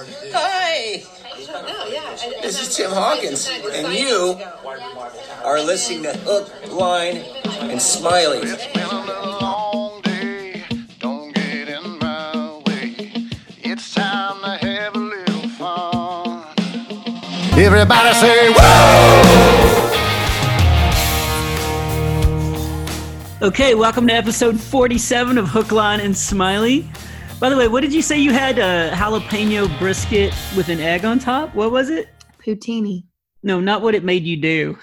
Hi! This is Tim Hawkins, and you are listening to Hook, Line, and Smiley. It's been a long day, don't get in my way. It's time to have a little fun. Everybody say, whoa! Okay, welcome to episode 47 of Hook, Line, and Smiley. By the way, what did you say you had? A jalapeno brisket with an egg on top? What was it? Poutine. No, not what it made you do.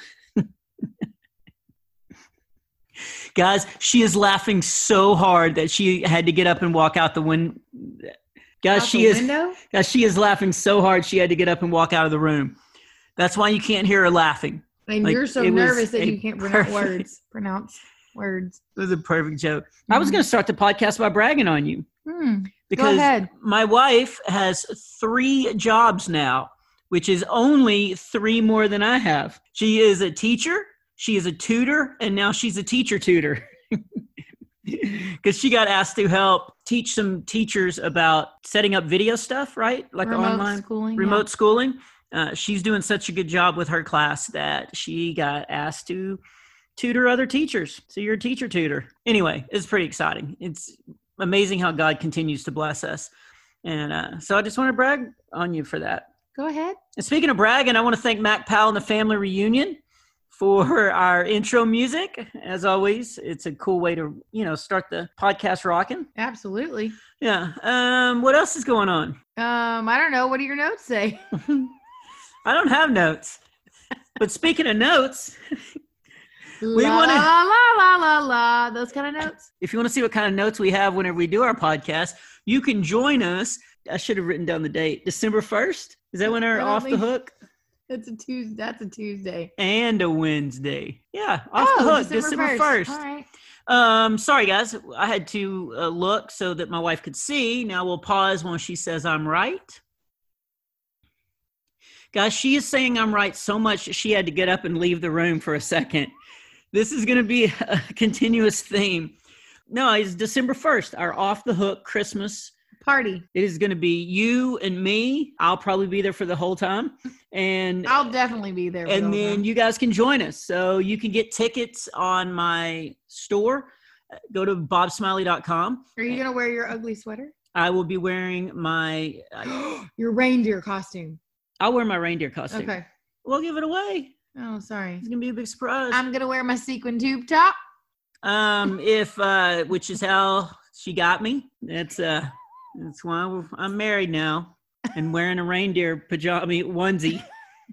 Guys, she is laughing so hard that she had to get up and walk out the window. Guys, she is laughing so hard she had to get up and walk out of the room. That's why you can't hear her laughing. And you're so nervous that you can't pronounce words. It was a perfect joke. I was going to start the podcast by bragging on you. Because Go ahead. My wife has 3 jobs now, which is only 3 more than I have. She is a teacher, she is a tutor, and now she's a teacher tutor. Because she got asked to help teach some teachers about setting up video stuff, right? Like remote schooling. She's doing such a good job with her class that she got asked to tutor other teachers. So you're a teacher tutor. Anyway, it's pretty exciting. It's amazing how God continues to bless us. And so I just want to brag on you for that. Go ahead. And speaking of bragging, I want to thank Mac Powell and the Family Reunion for our intro music. As always, it's a cool way to, start the podcast rocking. Absolutely. Yeah. What else is going on? I don't know. What do your notes say? I don't have notes. But speaking of notes... Those kind of notes. If you want to see what kind of notes we have whenever we do our podcast, you can join us. I should have written down the date. December 1st? Is that when we're off the hook? That's a Tuesday. And a Wednesday. Yeah, off the hook. December 1st. All right. Sorry, guys. I had to look so that my wife could see. Now we'll pause when she says I'm right. Guys, she is saying I'm right so much she had to get up and leave the room for a second. This is going to be a continuous theme. No, it's December 1st, our off the hook Christmas party. It is going to be you and me. I'll probably be there for the whole time. And I'll definitely be there. And then you guys can join us. So you can get tickets on my store. Go to bobsmiley.com. Are you going to wear your ugly sweater? I will be wearing my... your reindeer costume. I'll wear my reindeer costume. Okay. We'll give it away. Oh, sorry. It's going to be a big surprise. I'm going to wear my sequin tube top. Which is how she got me. That's why I'm married now and wearing a reindeer pajama onesie.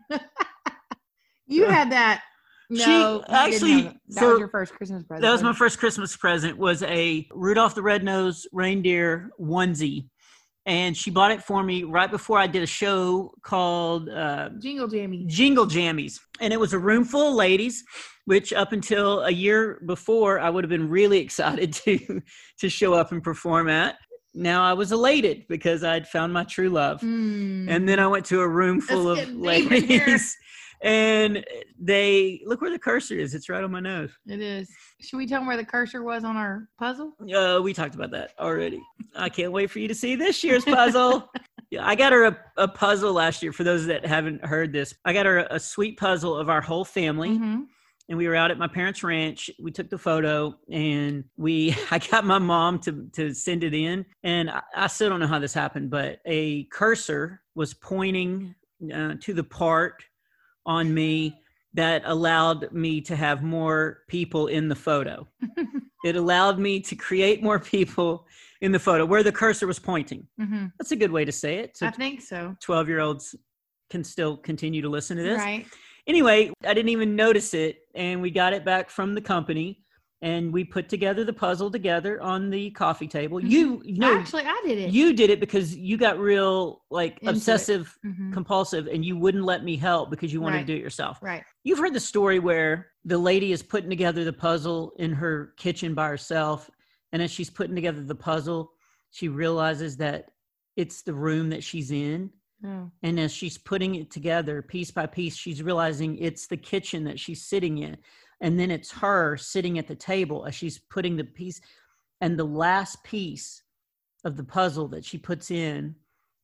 You had that. No, that was your first Christmas present. That was my first Christmas present, was a Rudolph the Red-Nosed Reindeer onesie. And she bought it for me right before I did a show called Jingle Jammies. And it was a room full of ladies, which up until a year before, I would have been really excited to show up and perform at. Now I was elated because I'd found my true love. And then I went to a room full of ladies. And they, look where the cursor is. It's right on my nose. It is. Should we tell them where the cursor was on our puzzle? We talked about that already. I can't wait for you to see this year's puzzle. Yeah, I got her a puzzle last year. For those that haven't heard this, I got her a sweet puzzle of our whole family. Mm-hmm. And we were out at my parents' ranch. We took the photo and I got my mom to send it in. And I still don't know how this happened, but a cursor was pointing to the part on me that allowed me to have more people in the photo. It allowed me to create more people in the photo where the cursor was pointing. Mm-hmm. That's a good way to say it. So I think so. 12-year-olds can still continue to listen to this. Right. Anyway, I didn't even notice it, and we got it back from the company, and we put together the puzzle together on the coffee table. Actually, I did it. You did it because you got real obsessive compulsive, and you wouldn't let me help because you wanted to do it yourself. Right. You've heard the story where the lady is putting together the puzzle in her kitchen by herself, and as she's putting together the puzzle, she realizes that it's the room that she's in. Oh. And as she's putting it together piece by piece, she's realizing it's the kitchen that she's sitting in. And then it's her sitting at the table as she's putting the piece. And the last piece of the puzzle that she puts in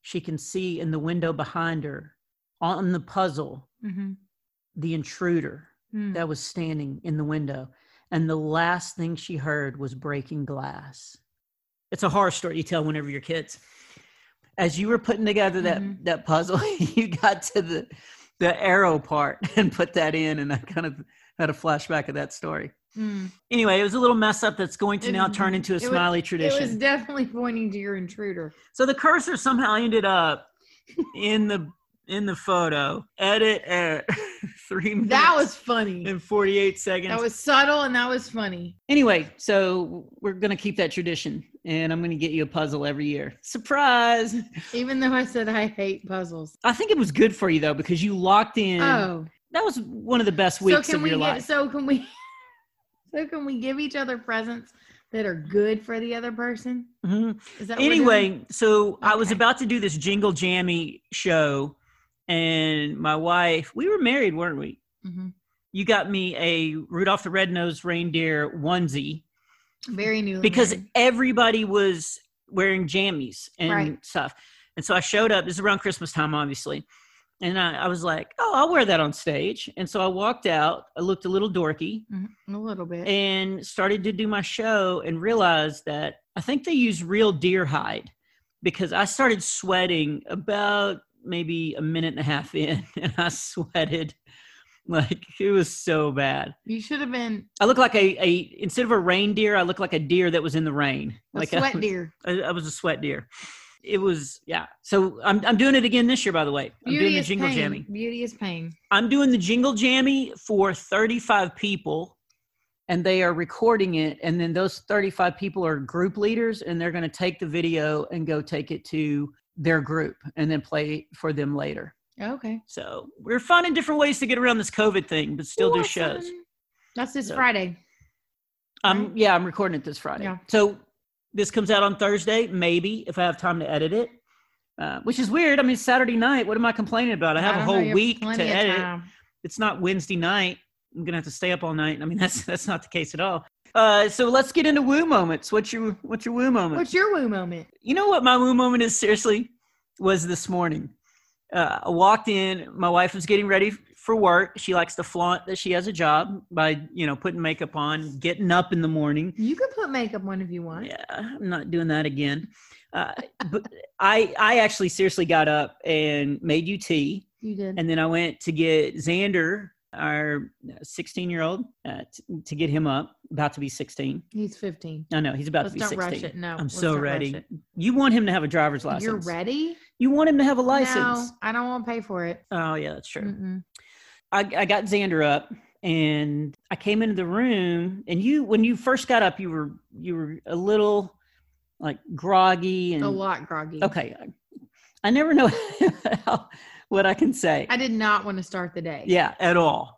she can see in the window behind her on the puzzle, the intruder that was standing in the window. And the last thing she heard was breaking glass. It's a horror story you tell whenever you're kids. As you were putting together that puzzle, you got to the arrow part and put that in, and I kind of had a flashback of that story. Anyway, it was a little mess up that's going to now turn into a Smiley tradition. It was definitely pointing to your intruder. So the cursor somehow ended up in the photo. Edit at 3 minutes. That was funny. In 48 seconds. That was subtle and that was funny. Anyway, so we're going to keep that tradition, and I'm going to get you a puzzle every year. Surprise! Even though I said I hate puzzles. I think it was good for you, though, because you locked in. Oh. That was one of the best weeks of your life. So can we give each other presents that are good for the other person? Is that anyway, so I was about to do this Jingle Jammy show, and my wife, we were married, weren't we? You got me a Rudolph the Red-Nosed Reindeer onesie. Very new. Because everybody was wearing jammies and stuff. And so I showed up. This is around Christmas time, obviously. And I was like, oh, I'll wear that on stage. And so I walked out. I looked a little dorky. A little bit. And started to do my show and realized that I think they use real deer hide, because I started sweating about maybe a minute and a half in. And I sweated like it was so bad. You should have been. I look like a instead of a reindeer, I look like a deer that was in the rain. Like a sweat deer. I was a sweat deer. It was, yeah. So I'm doing it again this year, by the way. I'm doing the Jingle Jammy. Beauty is pain. I'm doing the Jingle Jammy for 35 people, and they are recording it. And then those 35 people are group leaders, and they're going to take the video and go take it to their group and then play for them later. Okay. So we're finding different ways to get around this COVID thing, but still do shows. That's this Friday. Yeah, I'm recording it this Friday. Yeah. So this comes out on Thursday, maybe, if I have time to edit it, which is weird. I mean, Saturday night, what am I complaining about? I have a whole week to edit. It's not Wednesday night. I'm going to have to stay up all night. I mean, that's not the case at all. So let's get into woo moments. What's your woo moment? What's your woo moment? You know what my woo moment is, seriously, was this morning. I walked in. My wife was getting ready for work. She likes to flaunt that she has a job by, putting makeup on, getting up in the morning. You can put makeup on if you want. Yeah, I'm not doing that again. But I actually seriously got up and made you tea. You did. And then I went to get Xander, our 16-year-old, to get him up, about to be 16. He's 15. I know, he's about to be 16. Let's not rush it. No. I'm so ready. You want him to have a driver's license. You're ready? You want him to have a license. No, I don't want to pay for it. Oh, yeah, that's true. I got Xander up, and I came into the room, and when you first got up, you were a little like groggy. And a lot groggy. Okay. I never know what I can say. I did not want to start the day. Yeah, at all.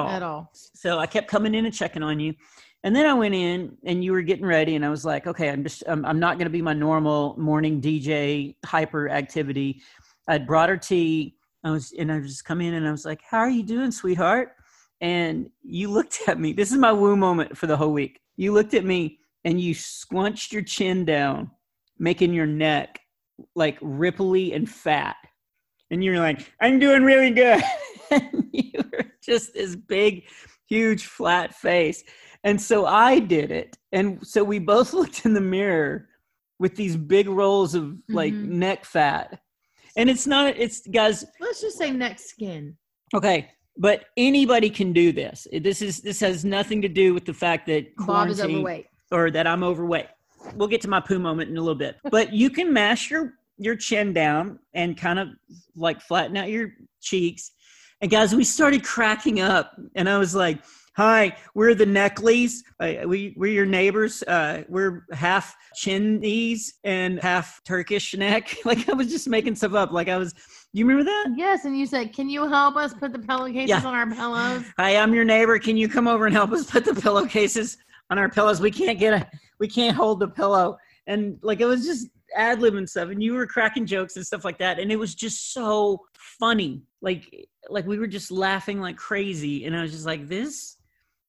So I kept coming in and checking on you. And then I went in and you were getting ready, and I was like, okay, I'm not going to be my normal morning DJ hyper activity. I'd brought her tea. I just come in and I was like, how are you doing, sweetheart? And you looked at me. This is my woo moment for the whole week. You looked at me and you squunched your chin down, making your neck like ripply and fat. And you're like, I'm doing really good. And you were just this big, huge, flat face. And so I did it. And so we both looked in the mirror with these big rolls of like neck fat. And it's guys. Let's just say neck skin. Okay. But anybody can do this. This has nothing to do with the fact that Bob is overweight. Or that I'm overweight. We'll get to my poo moment in a little bit. But you can mash your chin down and kind of like flatten out your cheeks. And guys, we started cracking up. And I was like, hi, we're the Neckleys. We're your neighbors. We're half Chinese and half Turkish neck. Like I was just making stuff up. You remember that? Yes, and you said, can you help us put the pillowcases on our pillows? Hi, I'm your neighbor. Can you come over and help us put the pillowcases on our pillows? We can't hold the pillow. And like it was just ad-lib and stuff. And you were cracking jokes and stuff like that. And it was just so funny. Like we were just laughing like crazy. And I was just like, this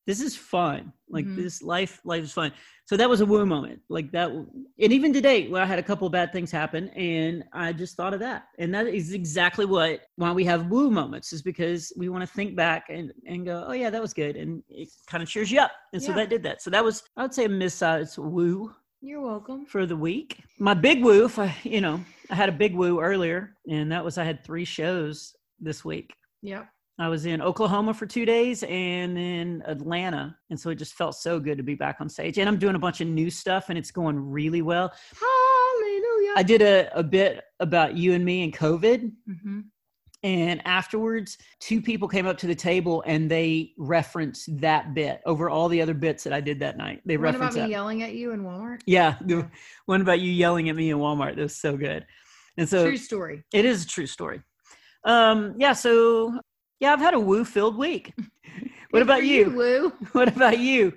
this is fun. Like this life is fun. So that was a woo moment like that. And even today, I had a couple of bad things happen and I just thought of that. And that is exactly why we have woo moments, is because we want to think back and go, oh yeah, that was good. And it kind of cheers you up. And so that did that. So that was, I would say, a mid-sized woo. You're welcome. For the week. My big woo, I had a big woo earlier, and that was I had 3 shows this week. Yep. I was in Oklahoma for 2 days and in Atlanta. And so it just felt so good to be back on stage. And I'm doing a bunch of new stuff and it's going really well. Hallelujah. I did a bit about you and me and COVID. Mm-hmm. And afterwards, 2 people came up to the table and they referenced that bit over all the other bits that I did that night. They referenced about me yelling at you in Walmart? Yeah. The one about you yelling at me in Walmart. That was so good. And so true story. It is a true story. Yeah, I've had a woo-filled week. What about you? Woo. What about you?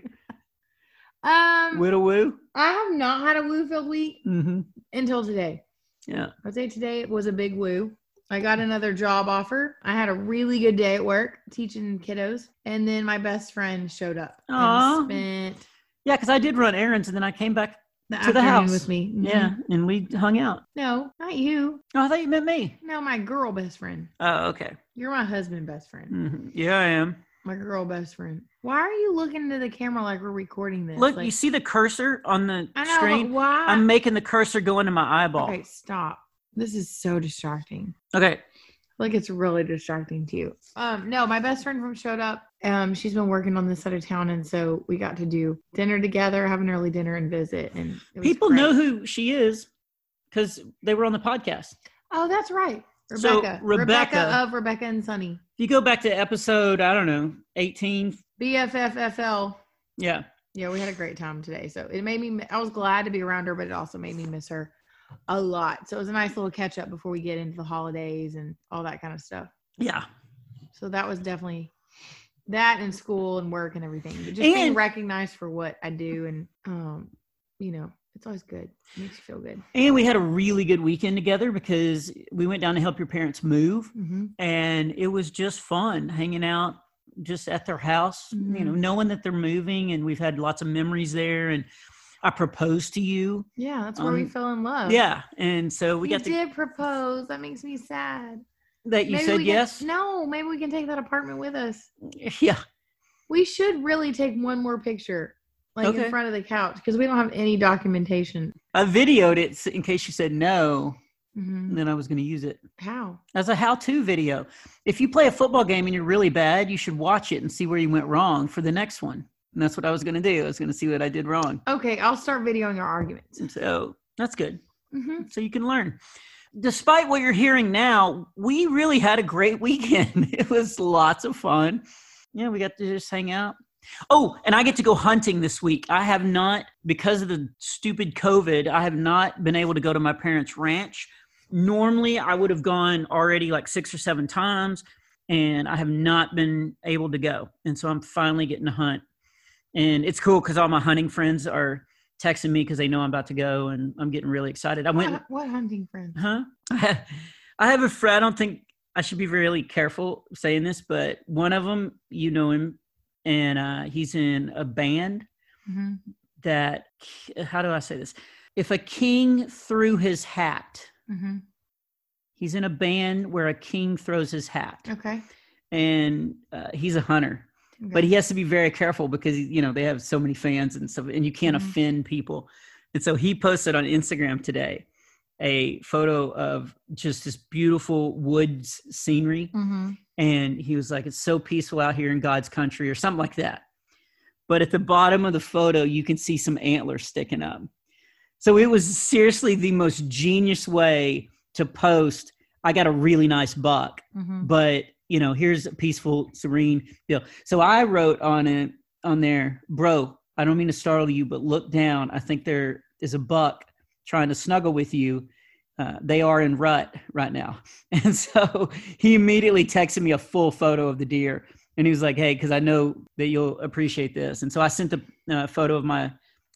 With a woo? I have not had a woo-filled week until today. Yeah. I'd say today was a big woo. I got another job offer. I had a really good day at work teaching kiddos. And then my best friend showed up. Aww. And spent Yeah, because I did run errands and then I came back to the house with me. Mm-hmm. Yeah, and we hung out. No, not you. Oh, I thought you meant me. No, my girl best friend. Oh, okay. You're my husband best friend. Mm-hmm. Yeah, I am. My girl best friend. Why are you looking into the camera like we're recording this? Look, you see the cursor on the screen? But why? I'm making the cursor go into my eyeball. Okay, stop. This is so distracting. Okay. Like it's really distracting to you. No, my best friend showed up. She's been working on this side of town, and so we got to do dinner together, have an early dinner, and visit. And people know who she is because they were on the podcast. Oh, that's right, Rebecca. So Rebecca of Rebecca and Sunny. If you go back to episode, I don't know, 18. BFFFL. Yeah. Yeah, we had a great time today. So it made me. I was glad to be around her, but it also made me miss her a lot. So it was a nice little catch up before we get into the holidays and all that kind of stuff. Yeah. So that was definitely that, and school and work and everything. But just being recognized for what I do, and it's always good. It makes you feel good. And we had a really good weekend together because we went down to help your parents move, and it was just fun hanging out just at their house, knowing that they're moving, and we've had lots of memories there. And I proposed to you. Yeah, that's where we fell in love. Yeah, and so we did propose. That makes me sad. That you said yes? No, maybe we can take that apartment with us. Yeah. We should really take one more picture, in front of the couch, because we don't have any documentation. I videoed it in case you said no, and then I was going to use it. How? As a how-to video. If you play a football game and you're really bad, you should watch it and see where you went wrong for the next one. And that's what I was going to do. I was going to see what I did wrong. Okay, I'll start videoing our arguments. And so that's good. So you can learn. Despite what you're hearing now, we really had a great weekend. It was lots of fun. Yeah, we got to just hang out. Oh, and I get to go hunting this week. I have not, because of the stupid COVID, I have not been able to go to my parents' ranch. Normally, I would have gone already like 6 or 7 times, and I have not been able to go. And so I'm finally getting to hunt. And it's cool because all my hunting friends are texting me because they know I'm about to go, and I'm getting really excited. What hunting friends? Huh? I have a friend. I don't think I should be really careful saying this, but one of them, you know him, and he's in a band that, how do I say this? If a king threw his hat, he's in a band where a king throws his hat. Okay. And he's a hunter. Okay. But he has to be very careful because, they have so many fans and stuff, and you can't offend people. And so he posted on Instagram today a photo of just this beautiful woods scenery. And he was like, it's so peaceful out here in God's country or something like that. But at the bottom of the photo, you can see some antlers sticking up. So it was seriously the most genius way to post, I got a really nice buck, but here's a peaceful, serene deal. So I wrote on there, bro, I don't mean to startle you, but look down. I think there is a buck trying to snuggle with you. They are in rut right now. And so he immediately texted me a full photo of the deer. And he was like, hey, because I know that you'll appreciate this. And so I sent the photo of my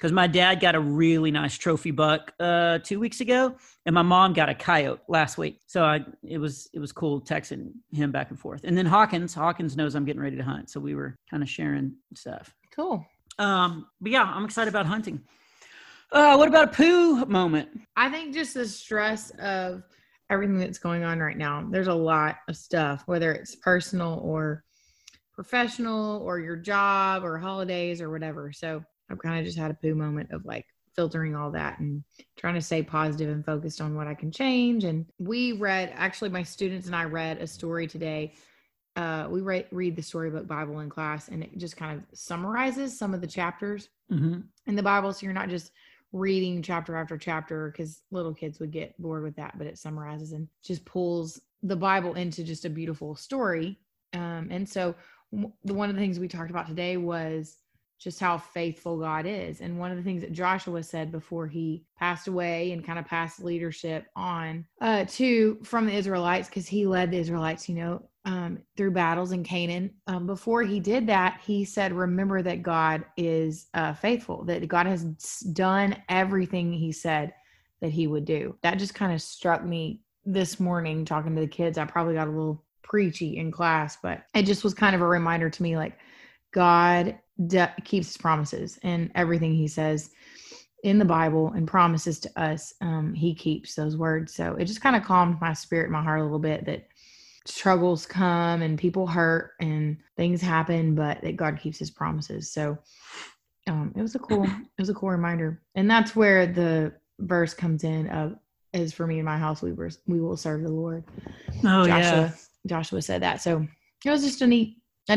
because my dad got a really nice trophy buck 2 weeks ago, and my mom got a coyote last week. So it was cool texting him back and forth. And then Hawkins knows I'm getting ready to hunt, so we were kind of sharing stuff. Cool. But yeah, I'm excited about hunting. What about a poo moment? I think just the stress of everything that's going on right now. There's a lot of stuff, whether it's personal or professional or your job or holidays or whatever. So I've kind of just had a poo moment of like filtering all that and trying to stay positive and focused on what I can change. And my students and I read a story today. We read the Storybook Bible in class, and it just kind of summarizes some of the chapters in the Bible. So you're not just reading chapter after chapter, because little kids would get bored with that, but it summarizes and just pulls the Bible into just a beautiful story. And so one of the things we talked about today was just how faithful God is. And one of the things that Joshua said before he passed away and kind of passed leadership on from the Israelites, because he led the Israelites, through battles in Canaan. Before he did that, he said, remember that God is faithful, that God has done everything he said that he would do. That just kind of struck me this morning talking to the kids. I probably got a little preachy in class, but it just was kind of a reminder to me, like, God keeps his promises, and everything he says in the Bible and promises to us, he keeps those words. So it just kind of calmed my spirit, my heart a little bit, that struggles come and people hurt and things happen, but that God keeps his promises. So it was a cool reminder. And that's where the verse comes in of, as for me and my house, we will serve the Lord. Oh, Joshua said that. So it was just a neat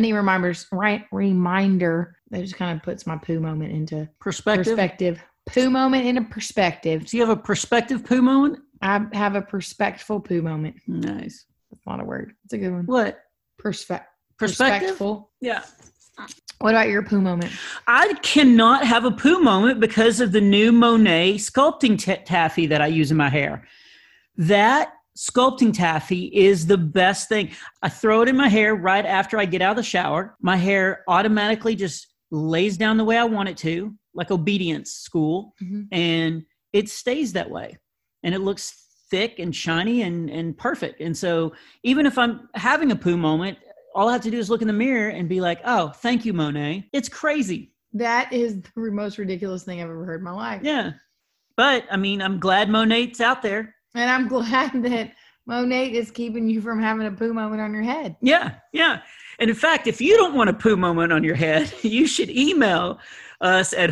reminder that just kind of puts my poo moment into perspective. Poo moment into perspective. So you have a perspective poo moment? I have a perspectful poo moment. Nice. That's not a word. It's a good one. What? Perspectful. Yeah. What about your poo moment? I cannot have a poo moment because of the new Monet sculpting taffy that I use in my hair. That sculpting taffy is the best thing. I throw it in my hair right after I get out of the shower. My hair automatically just lays down the way I want it to, like obedience school, and it stays that way. And it looks thick and shiny and perfect. And so even if I'm having a poo moment, all I have to do is look in the mirror and be like, oh, thank you, Monet. It's crazy. That is the most ridiculous thing I've ever heard in my life. Yeah. But I mean, I'm glad Monet's out there. And I'm glad that Monet is keeping you from having a poo moment on your head. Yeah. Yeah. And in fact, if you don't want a poo moment on your head, you should email us at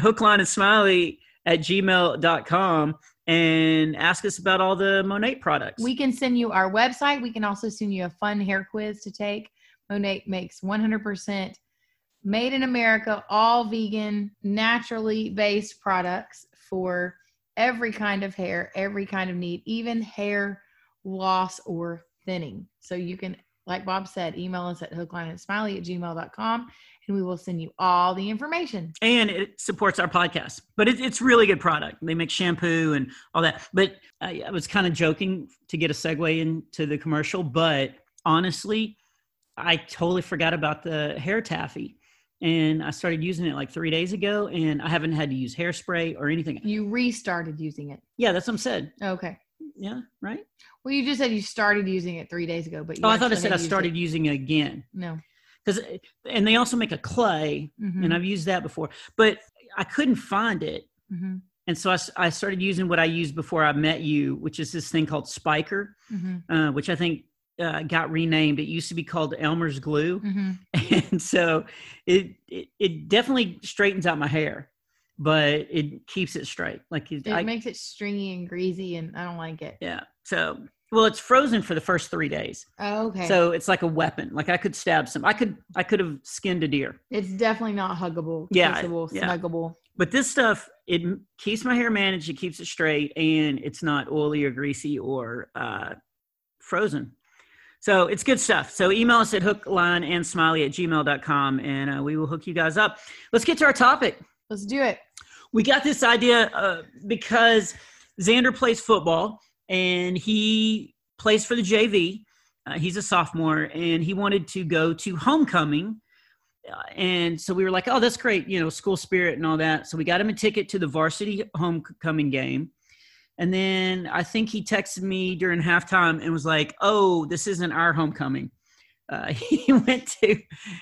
hooklineandsmiley@gmail.com and ask us about all the Monet products. We can send you our website. We can also send you a fun hair quiz to take. Monet makes 100% made in America, all vegan, naturally based products for every kind of hair, every kind of need, even hair loss or thinning. So you can, like Bob said, email us at hooklineandsmiley@gmail.com and we will send you all the information. And it supports our podcast. But it's really good product. They make shampoo and all that. But I was kind of joking to get a segue into the commercial. But honestly, I totally forgot about the hair taffy. And I started using it like 3 days ago. And I haven't had to use hairspray or anything. You restarted using it. Yeah, that's what I said. Okay. Yeah, right? Well, you just said you started using it 3 days ago. But I thought I said I started using it again. No. And they also make a clay, and I've used that before, but I couldn't find it. And so I started using what I used before I met you, which is this thing called Spiker, which I think got renamed. It used to be called Elmer's Glue. And so it definitely straightens out my hair, but it keeps it straight. Like it makes it stringy and greasy, and I don't like it. Yeah. So, well, it's frozen for the first 3 days. Oh, okay. So it's like a weapon. Like I could stab some. I could have skinned a deer. It's definitely not huggable. Yeah. Kissable, snuggable. But this stuff, it keeps my hair managed. It keeps it straight, and it's not oily or greasy or frozen. So it's good stuff. So email us at hooklineandsmiley@gmail.com, and we will hook you guys up. Let's get to our topic. Let's do it. We got this idea because Xander plays football, and he plays for the JV. He's a sophomore, and he wanted to go to homecoming And so we were like, oh, that's great, school spirit and all that. So we got him a ticket to the varsity homecoming game. And then I think he texted me during halftime and was like, oh, this isn't our homecoming. He went to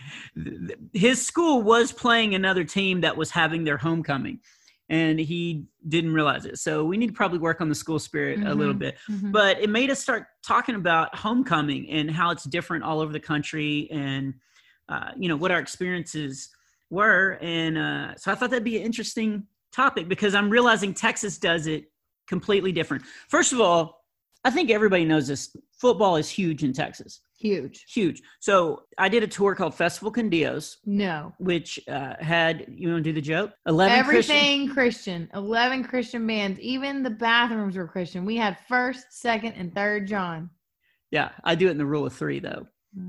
his school was playing another team that was having their homecoming, and he didn't realize it. So we need to probably work on the school spirit a little bit. But it made us start talking about homecoming and how it's different all over the country, and what our experiences were. And so I thought that'd be an interesting topic, because I'm realizing Texas does it completely different. First of all, I think everybody knows this. Football is huge in Texas. Huge. So I did a tour called Festival con Dios. No. Which had, you want to do the joke? 11 Christian. 11 Christian bands. Even the bathrooms were Christian. We had 1st, 2nd, and 3rd John. Yeah, I do it in the rule of 3, though.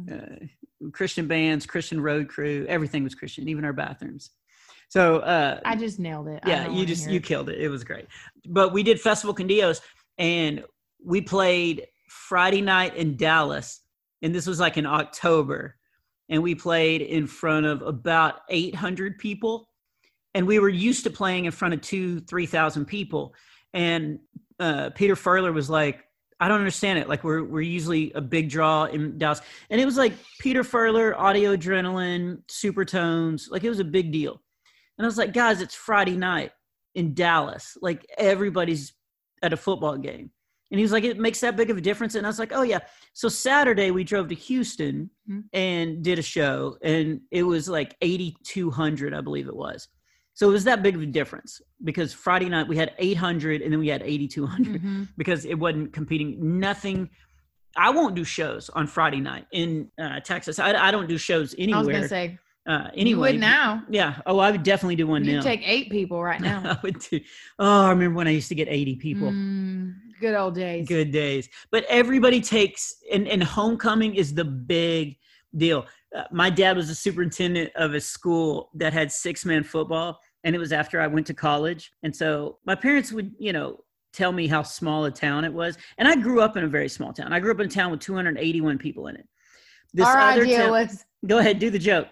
Christian bands, Christian road crew, everything was Christian, even our bathrooms. So I just nailed it. Yeah, you killed it. It was great. But we did Festival con Dios, and we played Friday night in Dallas, and this was like in October, and we played in front of about 800 people, and we were used to playing in front of 2,000-3,000 people. And Peter Furler was like, I don't understand it. Like we're usually a big draw in Dallas, and it was like Peter Furler, Audio Adrenaline, Supertones, like it was a big deal. And I was like, guys, it's Friday night in Dallas, like everybody's at a football game. And he was like, it makes that big of a difference. And I was like, oh, yeah. So Saturday we drove to Houston and did a show, and it was like 8,200, I believe it was. So it was that big of a difference, because Friday night we had 800 and then we had 8,200 because it wasn't competing. Nothing. I won't do shows on Friday night in Texas. I don't do shows anywhere. I was going to say. Anyway, you would now. Yeah. Oh, I would definitely do one now. You'd take 8 people right now. I would do. Oh, I remember when I used to get 80 people. Good old days. Good days. But everybody takes, and homecoming is the big deal. My dad was the superintendent of a school that had 6-man football, and it was after I went to college. And so my parents would, tell me how small a town it was. And I grew up in a very small town. I grew up in a town with 281 people in it. Our idea was. Go ahead, do the joke.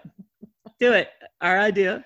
Do it. Our idea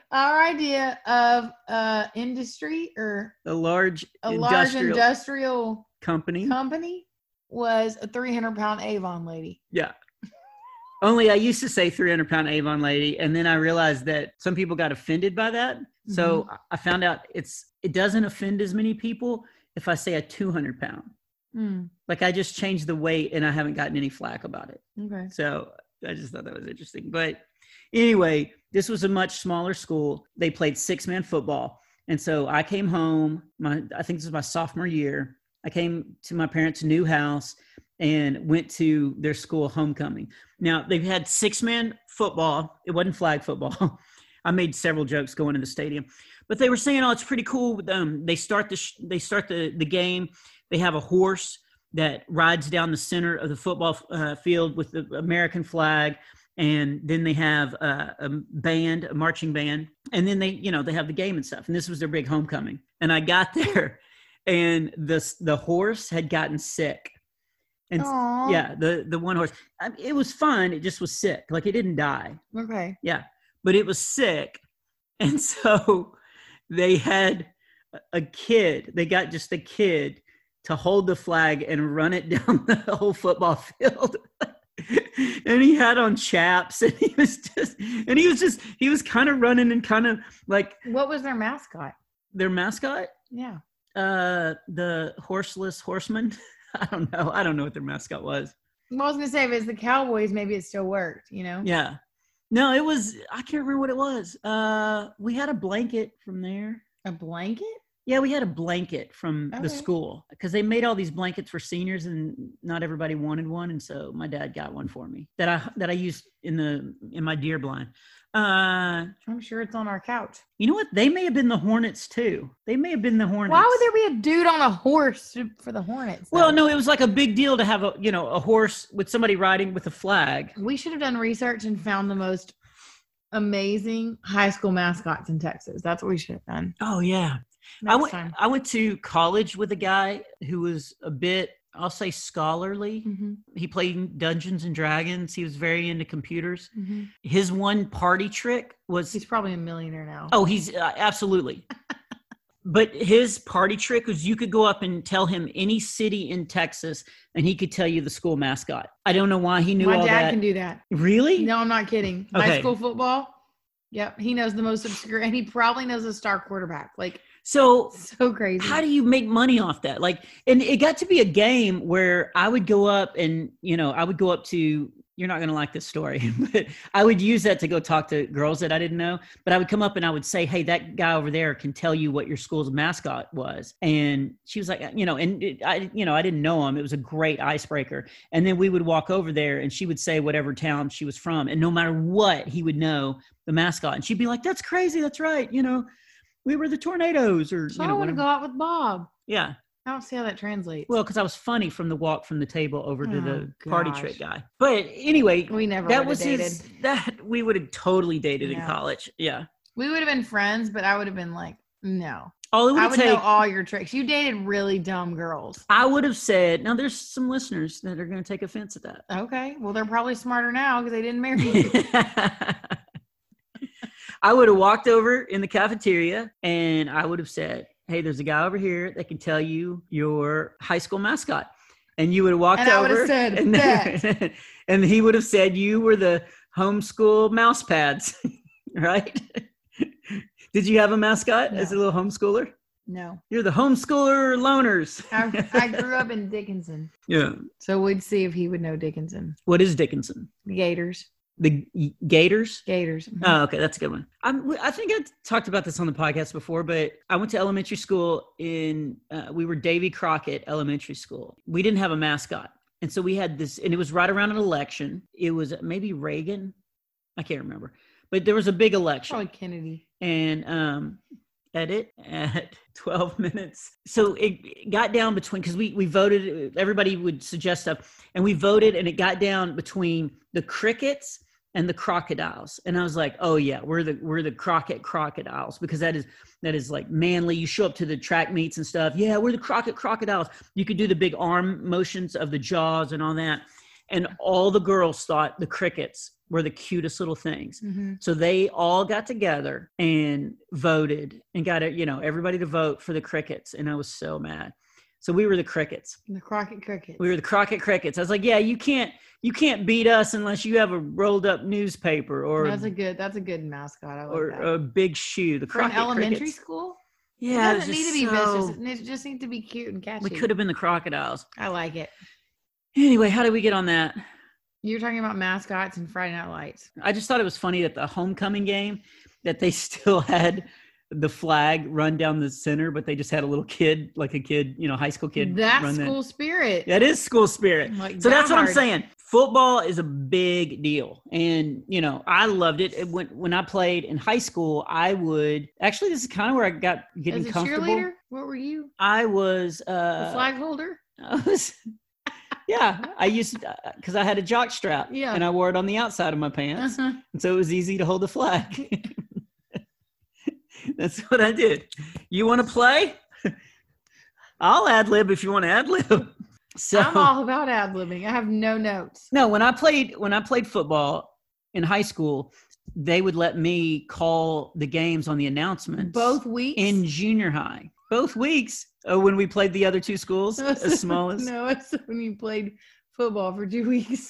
of industry, or a large industrial company was a 300-pound Avon lady. Yeah. Only I used to say 300-pound Avon lady, and then I realized that some people got offended by that. So I found out it doesn't offend as many people if I say a 200-pound. Like I just changed the weight, and I haven't gotten any flack about it. Okay. So I just thought that was interesting. But anyway, this was a much smaller school. They played 6-man football. And so I came home, I think this was my sophomore year. I came to my parents' new house and went to their school homecoming. Now, they've had 6-man football. It wasn't flag football. I made several jokes going to the stadium. But they were saying, oh, it's pretty cool. They start the game. They have a horse that rides down the center of the football field with the American flag. And then they have a marching band, and then they have the game and stuff. And this was their big homecoming. And I got there, and the horse had gotten sick. And Aww. Yeah, the one horse, it was fun. It just was sick. Like it didn't die. Okay. Yeah, but it was sick. And so they had a kid. They got just a kid to hold the flag and run it down the whole football field. And he had on chaps, and he was kind of running and kind of like. What was their mascot? Their mascot? Yeah. The horseless horseman. I don't know what their mascot was. Well, I was gonna say, if it's the Cowboys, maybe it still worked. Yeah. No, it was. I can't remember what it was. We had a blanket from there. A blanket? Yeah, we had a blanket from Okay. the school because they made all these blankets for seniors, and not everybody wanted one, and so my dad got one for me that I used in my deer blind. I'm sure it's on our couch. You know what? They may have been the Hornets too. They may have been the Hornets. Why would there be a dude on a horse for the Hornets? Well, no, it was like a big deal to have a horse with somebody riding with a flag. We should have done research and found the most amazing high school mascots in Texas. That's what we should have done. Oh yeah. Next time. I went to college with a guy who was a bit I'll say scholarly. Mm-hmm. He played Dungeons and Dragons. He was very into computers. Mm-hmm. His one party trick was... He's probably a millionaire now. Oh, he's absolutely. But his party trick was you could go up and tell him any city in Texas, and he could tell you the school mascot. I don't know why he knew all that. My dad can do that. Really? No, I'm not kidding. Okay. High school football. Yep. He knows the most obscure, and he probably knows a star quarterback. Like, so crazy. How do you make money off that? Like, and it got to be a game where I would go up and, I would go up to, you're not going to like this story, but I would use that to go talk to girls that I didn't know. But I would come up and I would say, hey, that guy over there can tell you what your school's mascot was. And she was like, I didn't know him. It was a great icebreaker. And then we would walk over there and she would say whatever town she was from. And no matter what, he would know the mascot. And she'd be like, that's crazy. That's right. We were the Tornadoes or, so I want to go out with Bob. Yeah. I don't see how that translates. Well, because I was funny from the walk from the table over to the party trick guy. But anyway, we never that was dated. We would have totally dated in college. Yeah. We would have been friends, but I would have been like, no. All it would I would take, know all your tricks. You dated really dumb girls. I would have said, now there's some listeners that are going to take offense at that. Okay. Well, they're probably smarter now because they didn't marry you. I would have walked over in the cafeteria and I would have said, hey, there's a guy over here that can tell you your high school mascot. And you would have walked and over. I would have said that. And he would have said you were the homeschool mouse pads, right? Did you have a mascot as a little homeschooler? No. You're the homeschooler loners. I grew up in Dickinson. Yeah. So we'd see if he would know Dickinson. What is Dickinson? The Gators. The Gators? Gators. Mm-hmm. Oh, okay. That's a good one. I think I talked about this on the podcast before, but I went to elementary school we were Davy Crockett Elementary School. We didn't have a mascot. And so we had this, and it was right around an election. It was maybe Reagan. I can't remember, but there was a big election. Probably Kennedy. And, edit at 12 minutes. So it got down between, because we voted, everybody would suggest stuff, and we voted, and it got down between the Crickets and the Crocodiles. And I was like, oh yeah, we're the Crockett Crocodiles, because that is like manly. You show up to the track meets and stuff. Yeah, we're the Crockett Crocodiles. You could do the big arm motions of the jaws and all that. And all the girls thought the Crickets were the cutest little things. Mm-hmm. So they all got together and voted and got everybody to vote for the Crickets. And I was so mad. So we were the Crickets. The Crockett Crickets. We were the Crockett Crickets. I was like, yeah, you can't beat us unless you have a rolled up newspaper or that's a good mascot. I like or that. a big shoe. The Crockett elementary Crickets. School? Yeah. It doesn't need to be vicious. It just needs to be cute and catchy. We could have been the Crocodiles. I like it. Anyway, how did we get on that? You're talking about mascots and Friday Night Lights. I just thought it was funny that the homecoming game, that they still had the flag run down the center, but they just had a little kid, like a kid, high school kid. That's school spirit. That is school spirit. Like so that's what I'm saying. Football is a big deal. And, I loved it. When I played in high school, this is kind of where I got getting As a comfortable. Cheerleader? What were you? I was a flag holder? Yeah, I used because I had a jock strap, and I wore it on the outside of my pants, and so it was easy to hold the flag. That's what I did. You want to play? I'll ad lib if you want to ad lib. So I'm all about ad libbing. I have no notes. No, when I played football in high school, they would let me call the games on the announcements. Both weeks in junior high. Both weeks. Oh, when we played the other two schools, as small as... No, it's when you played football for 2 weeks.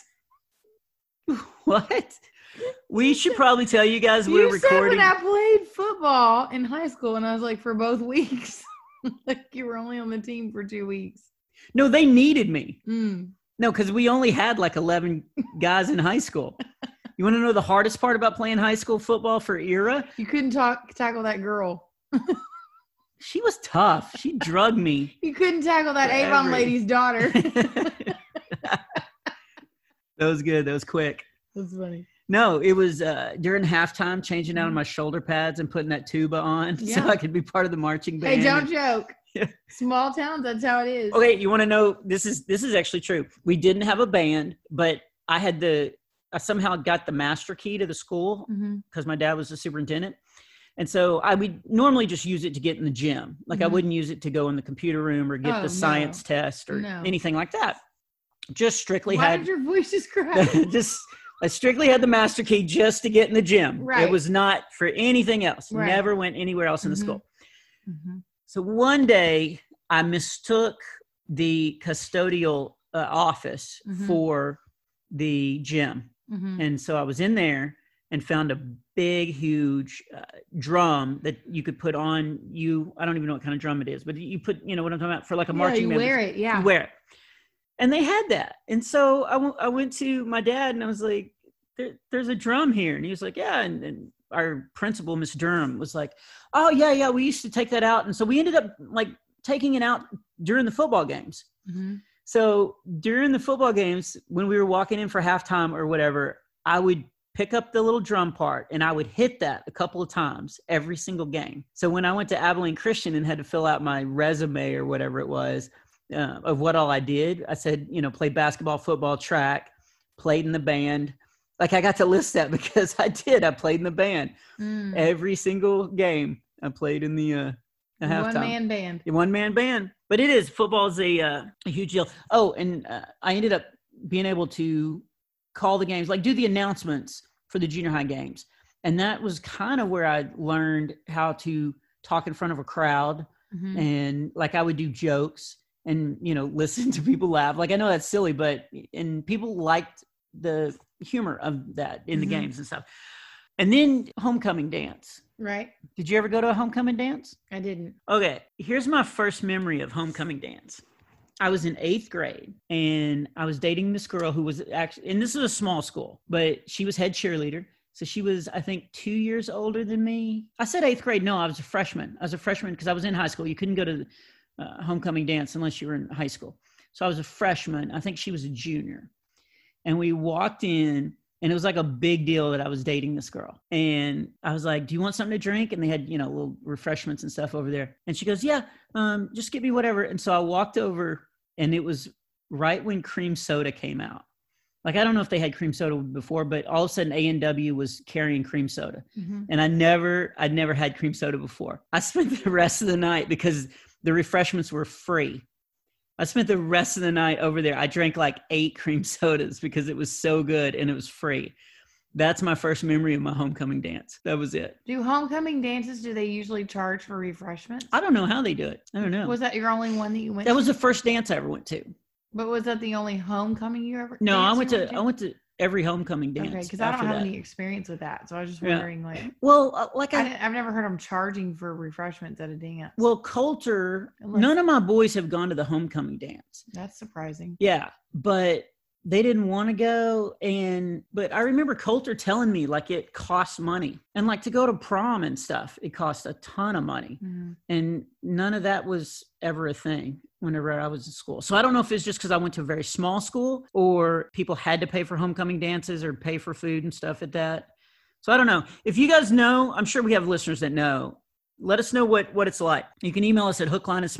What? We should probably tell you guys we're recording. You said when I played football in high school, and I was like, for both weeks. Like you were only on the team for 2 weeks. No, they needed me. Mm. No, because we only had like 11 guys in high school. You want to know the hardest part about playing high school football for Era? You couldn't tackle that girl. She was tough. She drugged me. You couldn't tackle that Avon lady's daughter. That was good. That was quick. That's funny. No, it was during halftime, changing out of my shoulder pads and putting that tuba on so I could be part of the marching band. Hey, don't joke. Small towns, that's how it is. Okay, you want to know? This is actually true. We didn't have a band, but I somehow got the master key to the school because my dad was the superintendent. And so I would normally just use it to get in the gym. Like I wouldn't use it to go in the computer room or get the science test or anything like that. Just strictly Why did your voice just crack? I strictly had the master key just to get in the gym. Right. It was not for anything else. Right. Never went anywhere else in the school. So one day I mistook the custodial office for the gym. And so I was in there and found a big, huge drum that you could put on you. I don't even know what kind of drum it is, but you put, you know what I'm talking about, for like a marching band. You wear it, yeah. You wear it. And they had that. And so I went to my dad and I was like, there's a drum here. And he was like, yeah. And our principal, Miss Durham, was like, oh, yeah, we used to take that out. And so we ended up like taking it out during the football games. So during the football games, when we were walking in for halftime or whatever, I would pick up the little drum part and I would hit that a couple of times every single game. So when I went to Abilene Christian and had to fill out my resume or whatever it was of what all I did, I said, you know, played basketball, football, track, played in the band. Like I got to list that because I did. I played in the band every single game. I played in the halftime. One-man band. But it is. Football is a huge deal. Oh, and I ended up being able to call the games, like do the announcements for the junior high games. And that was kind of where I learned how to talk in front of a crowd. And like I would do jokes and, you know, listen to people laugh. Like I know that's silly, and people liked the humor of that in the games and stuff. And then homecoming dance. Right. Did you ever go to a homecoming dance? I didn't. Okay. Here's my first memory of homecoming dance. I was in 8th grade and I was dating this girl who was actually, and this is a small school, but she was head cheerleader. So she was, I think, 2 years older than me. I said 8th grade. No, I was a freshman. I was a freshman because I was in high school. You couldn't go to the homecoming dance unless you were in high school. So I was a freshman. I think she was a junior. And we walked in and it was like a big deal that I was dating this girl. And I was like, do you want something to drink? And they had, you know, little refreshments and stuff over there. And she goes, yeah, just get me whatever. And so I walked over and it was right when cream soda came out. Like, I don't know if they had cream soda before, but all of a sudden A&W was carrying cream soda. And I'd never had cream soda before. I spent the rest of the night because the refreshments were free. I spent the rest of the night over there. I drank like 8 cream sodas because it was so good and it was free. That's my first memory of my homecoming dance. That was it. Do homecoming dances, do they usually charge for refreshments? I don't know how they do it. I don't know. Was that your only one that you went to? That was the first dance I ever went to. But was that the only homecoming you ever? No, I went to every homecoming dance. Okay, because I don't have any experience with that, so I was just wondering, like. Well, I've never heard them charging for refreshments at a dance. Well, Coulter, none of my boys have gone to the homecoming dance. That's surprising. Yeah, but they didn't want to go, but I remember Coulter telling me like it costs money, and like to go to prom and stuff, it costs a ton of money, and none of that was ever a thing whenever I was in school. So I don't know if it's just because I went to a very small school or people had to pay for homecoming dances or pay for food and stuff at that. So I don't know. If you guys know, I'm sure we have listeners that know. Let us know what it's like. You can email us at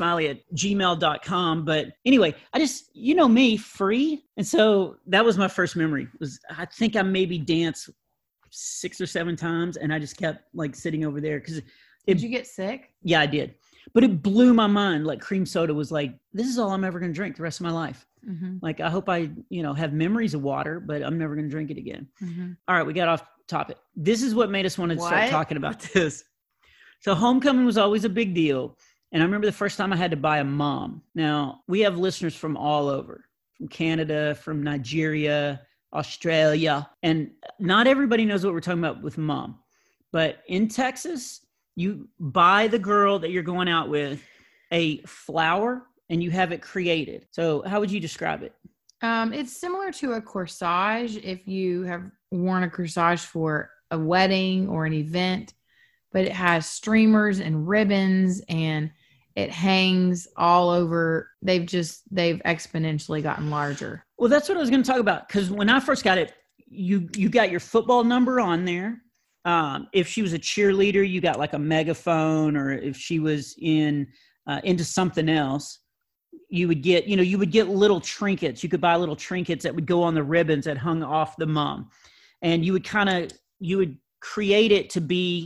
hooklineandsmiley@gmail.com. But anyway, I just, you know me, free. And so that was my first memory. I think I maybe danced 6 or 7 times and I just kept like sitting over there. Did you get sick? Yeah, I did. But it blew my mind. Like cream soda was like, this is all I'm ever going to drink the rest of my life. Like, I hope I, have memories of water, but I'm never going to drink it again. All right, we got off topic. This is what made us want to start talking about this. So homecoming was always a big deal. And I remember the first time I had to buy a mom. Now, we have listeners from all over, from Canada, from Nigeria, Australia. And not everybody knows what we're talking about with mom. But in Texas, you buy the girl that you're going out with a flower and you have it created. So how would you describe it? It's similar to a corsage if you have worn a corsage for a wedding or an event, but it has streamers and ribbons and it hangs all over. They've exponentially gotten larger. Well, that's what I was going to talk about. Because when I first got it, you got your football number on there. If she was a cheerleader, you got like a megaphone, or if she was into something else, you would get little trinkets. You could buy little trinkets that would go on the ribbons that hung off the mom. And you would create it to be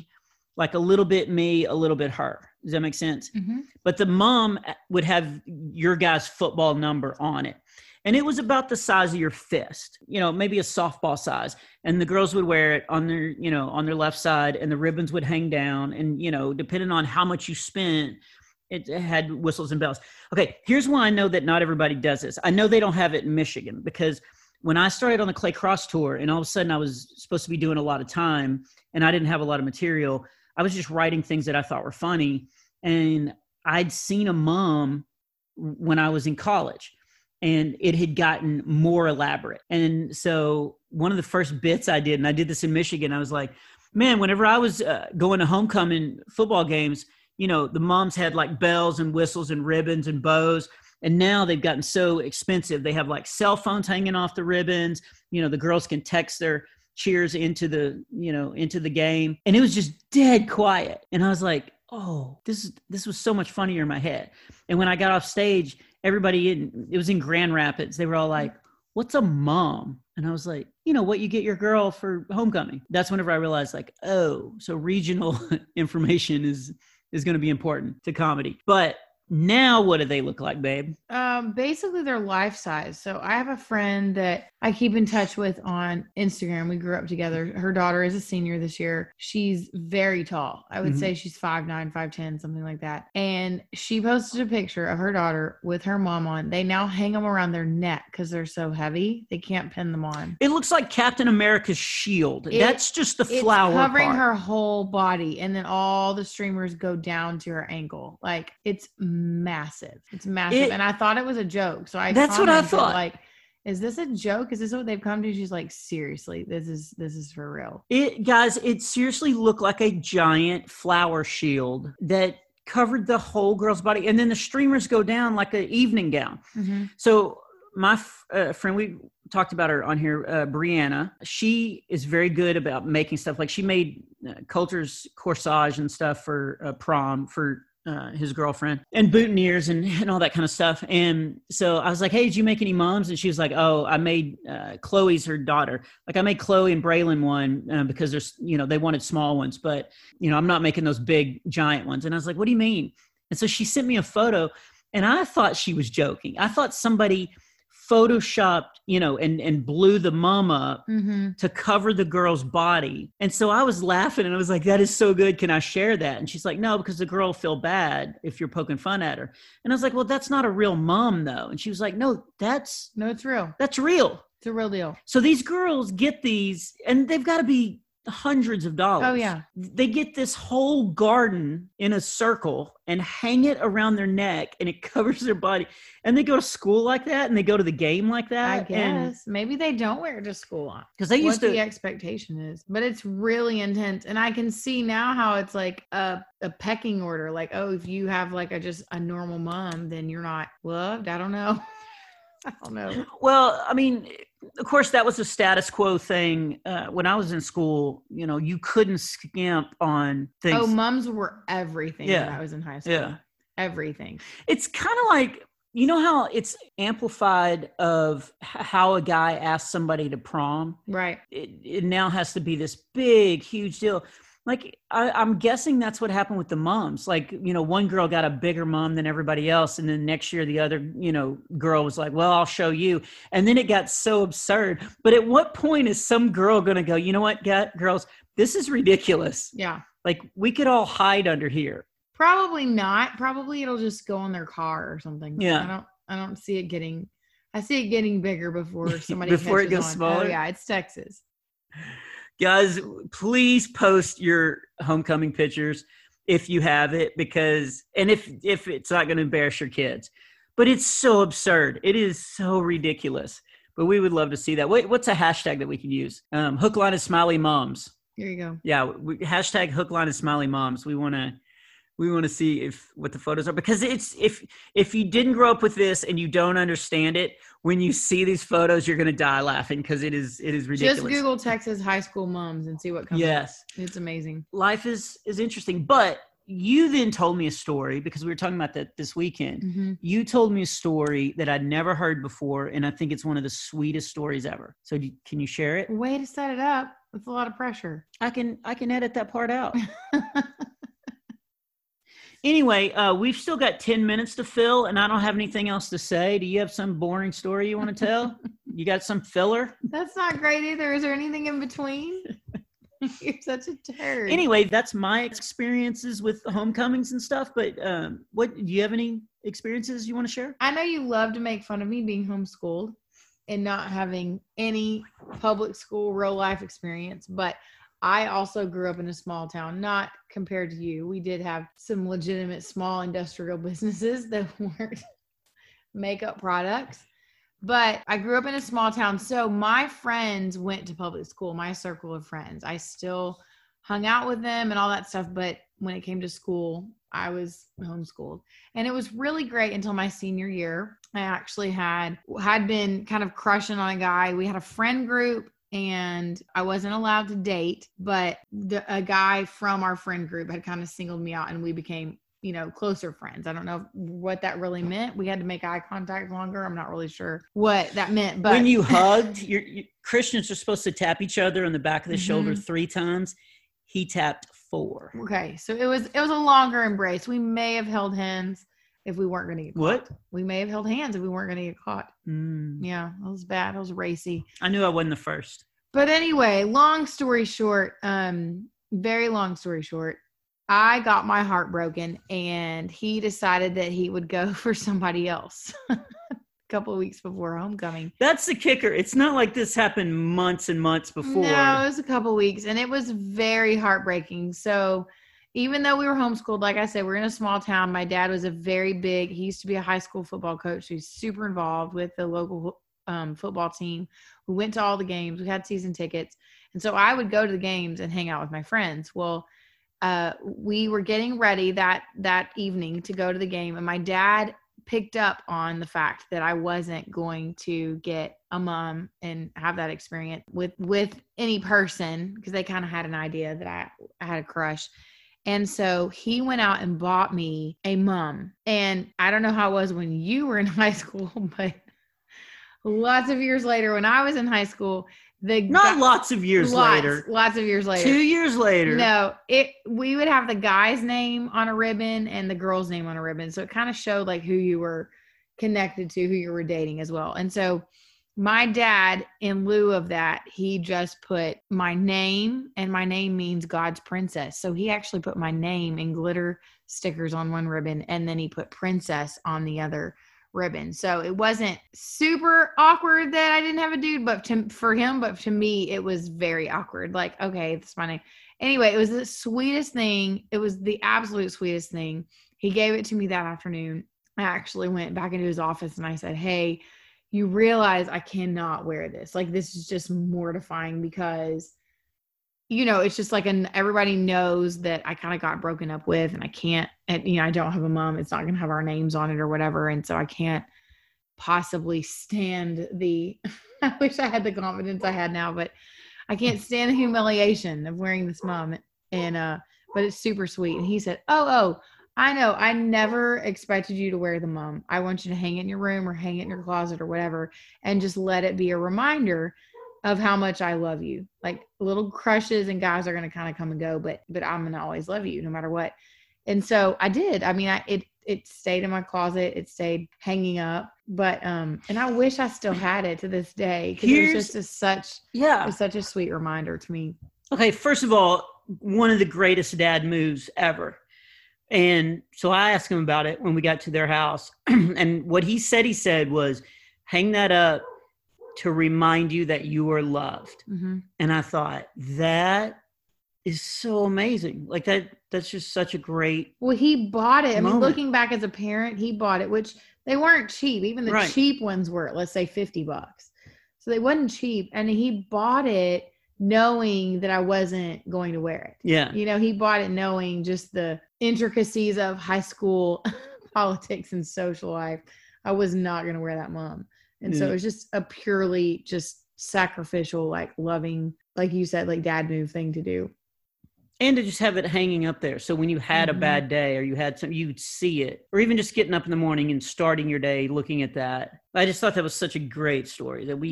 like a little bit me, a little bit her. Does that make sense? But the mom would have your guy's football number on it. And it was about the size of your fist, maybe a softball size. And the girls would wear it on their, on their left side, and the ribbons would hang down. And, depending on how much you spent, it had whistles and bells. Okay, here's why I know that not everybody does this. I know they don't have it in Michigan, because when I started on the Clay Cross tour and all of a sudden I was supposed to be doing a lot of time and I didn't have a lot of material, I was just writing things that I thought were funny. And I'd seen a mom when I was in college, and it had gotten more elaborate. And so one of the first bits I did, and I did this in Michigan, I was like, man, whenever I was going to homecoming football games, the moms had like bells and whistles and ribbons and bows. And now they've gotten so expensive. They have like cell phones hanging off the ribbons. The girls can text their cheers into the game. And it was just dead quiet. And I was like, oh, this was so much funnier in my head. And when I got off stage, it was in Grand Rapids. They were all like, what's a mom? And I was like, what you get your girl for homecoming. That's whenever I realized like, oh, so regional information is going to be important to comedy. But now what do they look like, babe? Basically they're life size. So I have a friend that I keep in touch with on Instagram. We grew up together. Her daughter is a senior this year. She's very tall. I would say she's 5'9", 5'10", something like that. And she posted a picture of her daughter with her mom on. They now hang them around their neck because they're so heavy. They can't pin them on. It looks like Captain America's shield. That's just the flower part. It's covering her whole body. And then all the streamers go down to her ankle. Like, it's massive. It's massive. And I thought it was a joke. So that's what I thought. Like, is this a joke? Is this what they've come to? She's like, seriously, this is for real. It seriously looked like a giant flower shield that covered the whole girl's body. And then the streamers go down like an evening gown. So my friend, we talked about her on here, Brianna, she is very good about making stuff. Like she made Coulter's corsage and stuff for prom for his girlfriend, and boutonnieres and all that kind of stuff. And so I was like, hey, did you make any moms? And she was like, oh, I made Chloe's her daughter. Like I made Chloe and Braylon one because there's, they wanted small ones, but I'm not making those big giant ones. And I was like, what do you mean? And so she sent me a photo, and I thought she was joking. I thought somebody photoshopped, and blew the mom up to cover the girl's body. And so I was laughing, and I was like, that is so good. Can I share that? And she's like, no, because the girl will feel bad if you're poking fun at her. And I was like, well, that's not a real mom though. And she was like, no, it's real. That's real. It's a real deal. So these girls get these, and they've got to be hundreds of dollars. Oh yeah. They get this whole garden in a circle and hang it around their neck, and it covers their body. And they go to school like that, and they go to the game like that. I guess maybe they don't wear it to school because they used to. The expectation is, but it's really intense. And I can see now how it's like a pecking order. Like, oh, if you have like just a normal mom, then you're not loved. I don't know. I don't know. Well, I mean, of course, that was a status quo thing. When I was in school, you couldn't skimp on things. Oh, moms were everything when I was in high school. Yeah. Everything. It's kind of like, how it's amplified of how a guy asks somebody to prom? Right. It now has to be this big, huge deal. Like, I'm guessing that's what happened with the moms. Like, one girl got a bigger mom than everybody else. And then next year, the other, girl was like, well, I'll show you. And then it got so absurd. But at what point is some girl going to go, you know what, girls, this is ridiculous. Yeah. Like, we could all hide under here. Probably not. Probably it'll just go on their car or something. Yeah. I don't see it getting, I see it getting bigger before somebody before it goes on. smaller. Oh yeah, it's Texas. Guys, please post your homecoming pictures if you have it, and if it's not going to embarrass your kids. But it's so absurd. It is so ridiculous. But we would love to see that. What's a hashtag that we can use? Hook, line, and smiley moms. Here you go. Yeah, hashtag hook, line, and smiley moms. We want to see what the photos are, because it's if you didn't grow up with this and you don't understand it, when you see these photos, you're going to die laughing because it is ridiculous. Just Google Texas high school moms and see what comes up. Yes. It's amazing. Life is interesting. But you then told me a story, because we were talking about that this weekend. Mm-hmm. You told me a story that I'd never heard before, and I think it's one of the sweetest stories ever. So can you share it? Way to set it up. That's a lot of pressure. I can edit that part out. Anyway, we've still got 10 minutes to fill, and I don't have anything else to say. Do you have some boring story you want to tell? You got some filler? That's not great either. Is there anything in between? You're such a turd. Anyway, that's my experiences with homecomings and stuff. But what do you have any experiences you want to share? I know you love to make fun of me being homeschooled and not having any public school real life experience, but I also grew up in a small town, not compared to you. We did have some legitimate small industrial businesses that weren't makeup products, but I grew up in a small town. So my friends went to public school, my circle of friends. I still hung out with them and all that stuff. But when it came to school, I was homeschooled, and it was really great until my senior year. I actually had been kind of crushing on a guy. We had a friend group, and I wasn't allowed to date, but a guy from our friend group had kind of singled me out, and we became, closer friends. I don't know what that really meant. We had to make eye contact longer. I'm not really sure what that meant. But when you hugged, Christians are supposed to tap each other on the back of the shoulder 3 times. He tapped 4. Okay, so it was a longer embrace. We may have held hands if we weren't going to get caught. What? We may have held hands if we weren't going to get caught. Yeah, that was bad. It was racy. I knew I wasn't the first. But anyway, long story short, very long story short, I got my heart broken, and he decided that he would go for somebody else a couple of weeks before homecoming. That's the kicker. It's not like this happened months and months before. No, it was a couple of weeks, and it was very heartbreaking. So even though we were homeschooled, like I said, we're in a small town. My dad was he used to be a high school football coach. So he's super involved with the local football team. We went to all the games. We had season tickets. And so I would go to the games and hang out with my friends. Well, we were getting ready that evening to go to the game. And my dad picked up on the fact that I wasn't going to get a mom and have that experience with any person, because they kind of had an idea that I had a crush. And so he went out and bought me a mom. And I don't know how it was when you were in high school, but lots of years later, when I was in high school, lots of years later. 2 years later. No, we would have the guy's name on a ribbon and the girl's name on a ribbon. So it kind of showed like who you were connected to, who you were dating as well. And so my dad, in lieu of that, he just put my name, and my name means God's princess. So he actually put my name in glitter stickers on one ribbon, and then he put princess on the other ribbon. So it wasn't super awkward that I didn't have a dude, for him, but to me, it was very awkward. Like, okay, that's my name. Anyway, it was the sweetest thing. It was the absolute sweetest thing. He gave it to me that afternoon. I actually went back into his office and I said, hey, you realize I cannot wear this. Like, this is just mortifying because, it's just like everybody knows that I kind of got broken up with, and I can't, and, I don't have a mom. It's not going to have our names on it or whatever. And so I can't possibly stand I wish I had the confidence I had now, but I can't stand the humiliation of wearing this mom. And, but it's super sweet. And he said, oh, I know. I never expected you to wear the mum. I want you to hang it in your room or hang it in your closet or whatever, and just let it be a reminder of how much I love you. Like, little crushes and guys are going to kind of come and go, but I'm going to always love you no matter what. And so I did. I mean, it stayed in my closet. It stayed hanging up, but, and I wish I still had it to this day. Cause it was just such a sweet reminder to me. Okay. First of all, one of the greatest dad moves ever. And so I asked him about it when we got to their house. And what he said was, hang that up to remind you that you are loved. Mm-hmm. And I thought, that is so amazing. Like that's just such a great Well, he bought it. I mean, looking back as a parent, he bought it, which they weren't cheap. Even the cheap ones were, let's say, $50. So they wasn't cheap. And he bought it knowing that I wasn't going to wear it. Yeah. He bought it knowing just the intricacies of high school politics and social life. I was not going to wear that mom. And so it was just a purely just sacrificial, like loving, like you said, like dad move thing to do. And to just have it hanging up there. So when you had a bad day or you had something, you'd see it. Or even just getting up in the morning and starting your day looking at that. I just thought that was such a great story that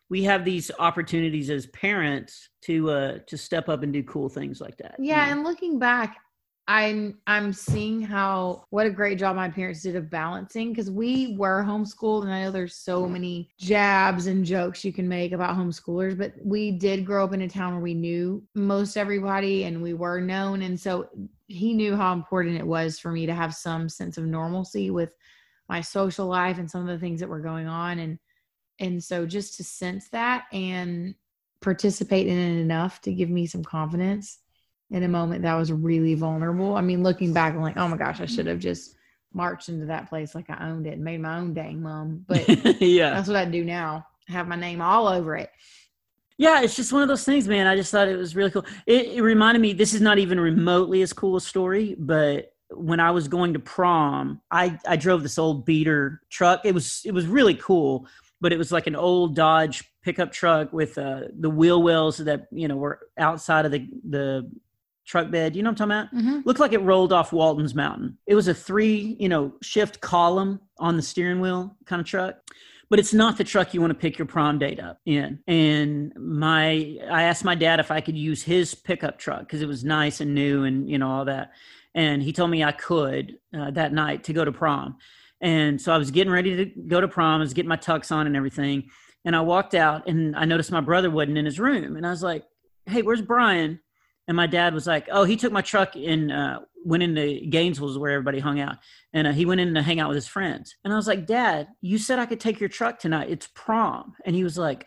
we have these opportunities as parents to step up and do cool things like that. Yeah. And looking back, I'm seeing what a great job my parents did of balancing, because we were homeschooled, and I know there's so many jabs and jokes you can make about homeschoolers, but we did grow up in a town where we knew most everybody and we were known. And so he knew how important it was for me to have some sense of normalcy with my social life and some of the things that were going on. And so just to sense that and participate in it enough to give me some confidence in a moment that was really vulnerable. I mean, looking back, I'm like, oh my gosh, I should have just marched into that place like I owned it and made my own dang mom. But yeah, that's what I do now. I have my name all over it. Yeah, it's just one of those things, man. I just thought it was really cool. It reminded me, this is not even remotely as cool a story, but when I was going to prom, I drove this old beater truck. It was really cool, but it was like an old Dodge pickup truck with the wheel wells that, were outside of the truck bed. You know what I'm talking about? Mm-hmm. Looked like it rolled off Walton's Mountain. It was a 3, shift column on the steering wheel kind of truck. But it's not the truck you want to pick your prom date up in. And I asked my dad if I could use his pickup truck because it was nice and new and, all that. And he told me I could that night to go to prom. And so I was getting ready to go to prom. I was getting my tux on and everything. And I walked out and I noticed my brother wasn't in his room. And I was like, hey, where's Brian? And my dad was like, oh, he took my truck and went into Gainesville, where everybody hung out. And he went in to hang out with his friends. And I was like, Dad, you said I could take your truck tonight. It's prom. And he was like,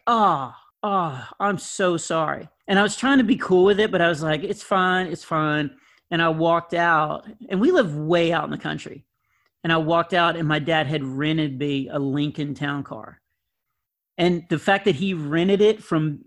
I'm so sorry. And I was trying to be cool with it, but I was like, it's fine. And I walked out, and we live way out in the country. And I walked out, and my dad had rented me a Lincoln Town Car. And the fact that he rented it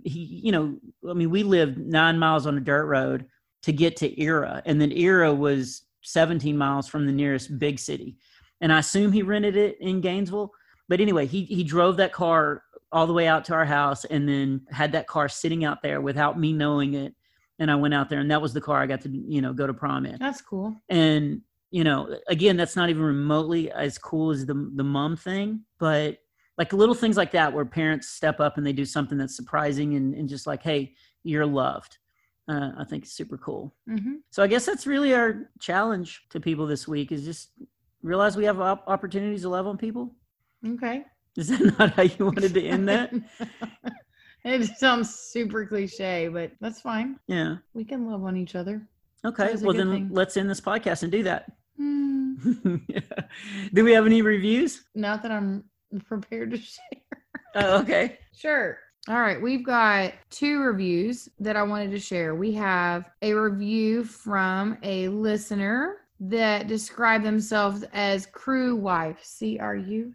we lived 9 miles on a dirt road to get to Era. And then Era was 17 miles from the nearest big city. And I assume he rented it in Gainesville. But anyway, he drove that car all the way out to our house and then had that car sitting out there without me knowing it. And I went out there, and that was the car I got to, go to prom in. That's cool. And, again, that's not even remotely as cool as the mom thing, but like little things like that where parents step up and they do something that's surprising and just like, hey, you're loved. I think it's super cool. Mm-hmm. So I guess that's really our challenge to people this week is just realize we have opportunities to love on people. Okay. Is that not how you wanted to end that? It sounds super cliche, but that's fine. Yeah. We can love on each other. Okay. Well, then let's end this podcast and do that. Yeah. Do we have any reviews? Not that I'm prepared to share. Oh, okay. Sure. All right. We've got 2 reviews that I wanted to share. We have a review from a listener that describe themselves as Crew Wife, CRUWIFE.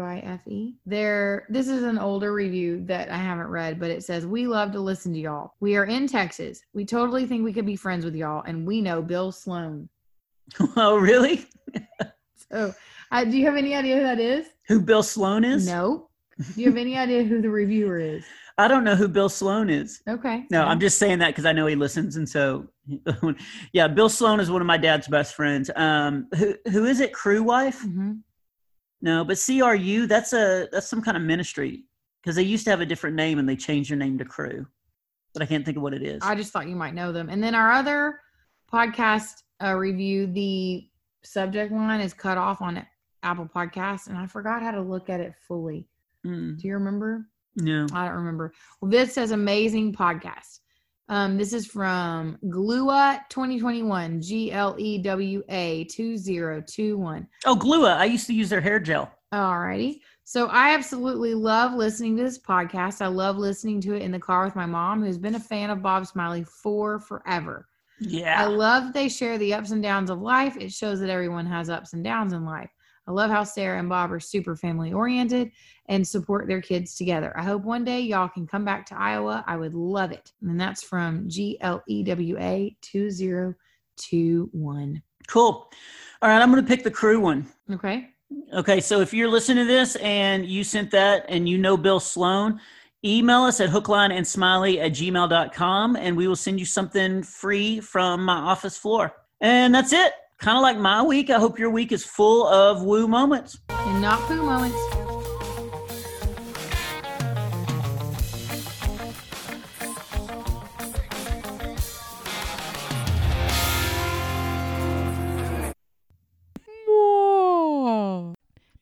This is an older review that I haven't read, but it says, we love to listen to y'all. We are in Texas. We totally think we could be friends with y'all, and we know Bill Sloan. Oh, really? So, do you have any idea who that is? Who Bill Sloan is? No. Do you have any idea who the reviewer is? I don't know who Bill Sloan is. Okay. No, I'm just saying that because I know he listens. And so, yeah, Bill Sloan is one of my dad's best friends. Who is it? Crew Wife? Mm-hmm. No, but CRU, that's some kind of ministry because they used to have a different name and they changed their name to Crew. But I can't think of what it is. I just thought you might know them. And then our other podcast review, the subject line is cut off on Apple Podcasts, and I forgot how to look at it fully. Do you remember? No. I don't remember. Well, this says amazing podcast. This is from Glua 2021, GLEWA 2021. Oh, Glua. I used to use their hair gel. Alrighty. So I absolutely love listening to this podcast. I love listening to it in the car with my mom, who's been a fan of Bob Smiley for forever. Yeah. I love that they share the ups and downs of life. It shows that everyone has ups and downs in life. I love how Sarah and Bob are super family oriented and support their kids together. I hope one day y'all can come back to Iowa. I would love it. And that's from GLEWA 2021. Cool. All right. I'm going to pick the Crew one. Okay. Okay. So if you're listening to this and you sent that and you know Bill Sloan, email us at hooklineandsmiley@gmail.com and we will send you something free from my office floor. And that's it. Kind of like my week. I hope your week is full of woo moments. And not poo moments.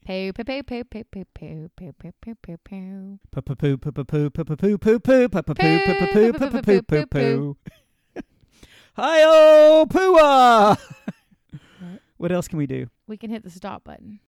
Poo, poo, poo, poo, poo, poo, poo, poo, poo, poo, poo, poo. Poo, poo, poo, poo, poo, poo, poo, poo, poo, poo, poo, poo, poo, poo, poo, poo, poo. Hi-oh, poo-ah! What else can we do? We can hit the stop button.